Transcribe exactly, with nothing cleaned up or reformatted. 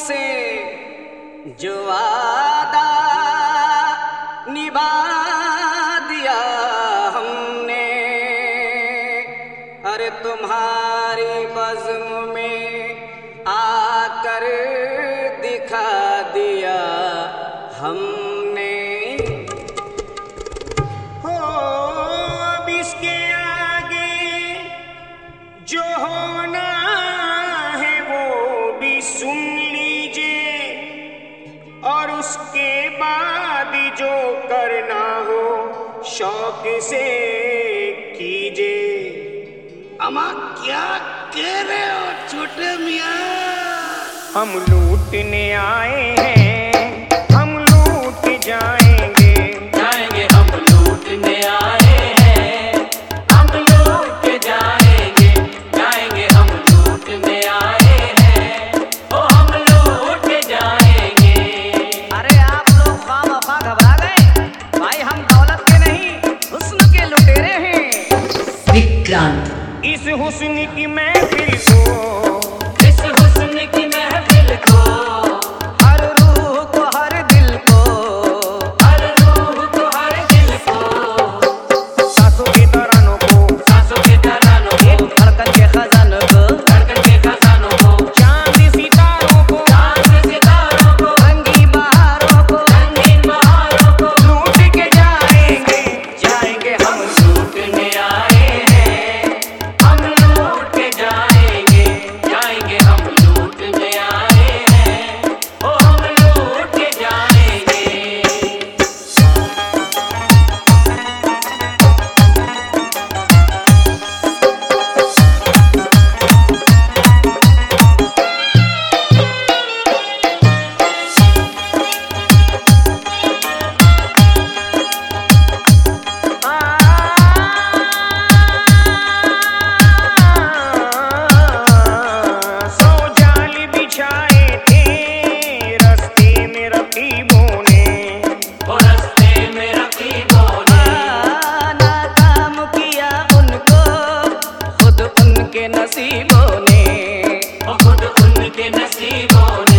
से जो वादा निभा दिया हमने, अरे तुम्हारी बज़्म में आकर दिखा दिया हमने। हो अब इसके आगे जो होना है वो भी सुन लीजिए, और उसके बाद जो करना हो शौक से कीजिए। अम्मा क्या कह रहे हो छोटे मियाँ? हम लूटने आए हैं, हम लूट जाएंगे। जाएंगे हम लूटने आए हैं, हम लूट जाएंगे। जाएंगे हम लूटने आए हैं, ओ हम लूट जाएंगे। अरे आप लोग ख्वाम-ख्वाह घबरा गए, भाई हम दौलत के नहीं हुस्न के लुटेरे हैं। विक्रांत इस हुस्न की महफिल को, इस हुस्न की महफिल को, हर रूह को हर दिल को, हर रूह को हर दिल को, सांसों के तरानों को, सांसों के तरानों को, धड़कन के खजानों को, धड़कन के खजानों को, चांद सितारों को, चांद सितारों को, रंगी बहारों को रंगीन बहारों को लूट के जाएंगे। जाएंगे हम लूटने आए हैं, हम लूट के जाएंगे। जाएंगे हम लूटने आए हैं, ओ हम लूट के जाएंगे। सौ जाल बिछाए थे रास्ते में रकीबों ने, वो रास्ते में रकीबों ने, नाकाम किया उनको खुद उनके नसीबों ने। वो खुद उनके नसीबों ने,